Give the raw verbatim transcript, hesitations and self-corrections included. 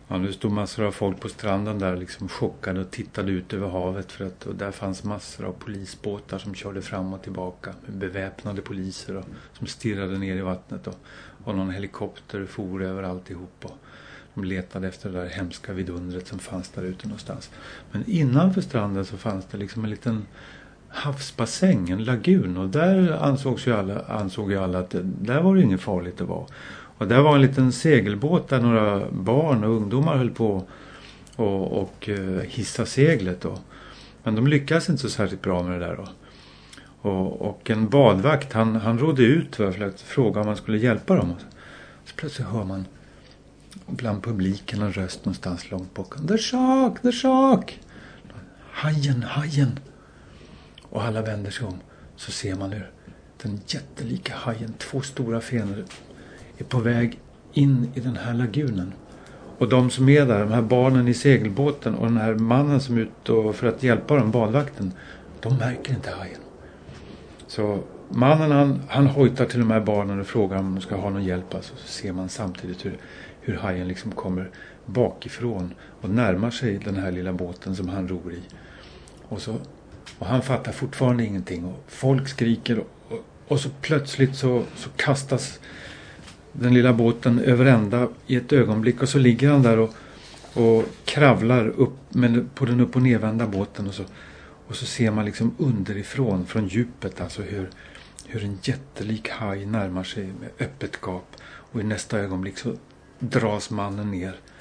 Ja, nu stod massor av folk på stranden där liksom chockade och tittade ut över havet för att och där fanns massor av polisbåtar som körde fram och tillbaka med beväpnade poliser och, som stirrade ner i vattnet och, och någon helikopter for över alltihop och de letade efter det där hemska vidundret som fanns där ute någonstans. Men innanför stranden så fanns det liksom en liten havsbassäng, en lagun och där ansågs ju alla, ansåg ju alla att där var det inget farligt att vara. Och där var en liten segelbåt där några barn och ungdomar höll på och, och hissa seglet då. Men de lyckades inte så särskilt bra med det där då. Och, och en badvakt han, han rodde ut för att fråga om man skulle hjälpa dem. Så plötsligt hör man bland publiken en röst någonstans långt bort. The shark, the shark! Hajen, hajen! Och alla vänder sig om så ser man hur den jättelika hajen, två stora fenor är på väg in i den här lagunen. Och de som är där, de här barnen i segelbåten och den här mannen som är ute för att hjälpa dem, badvakten, de märker inte hajen. Så mannen han, han hojtar till de här barnen och frågar om de ska ha någon hjälp. Alltså, så ser man samtidigt hur, hur hajen liksom kommer bakifrån och närmar sig den här lilla båten som han ror i. Och, så, och han fattar fortfarande ingenting och folk skriker och, och, och så plötsligt så, så kastas den lilla båten över ända i ett ögonblick och så ligger han där och, och kravlar upp med, på den upp- och nedvända båten och så, och så ser man liksom underifrån, från djupet, alltså hur, hur en jättelik haj närmar sig med öppet gap och i nästa ögonblick så dras mannen ner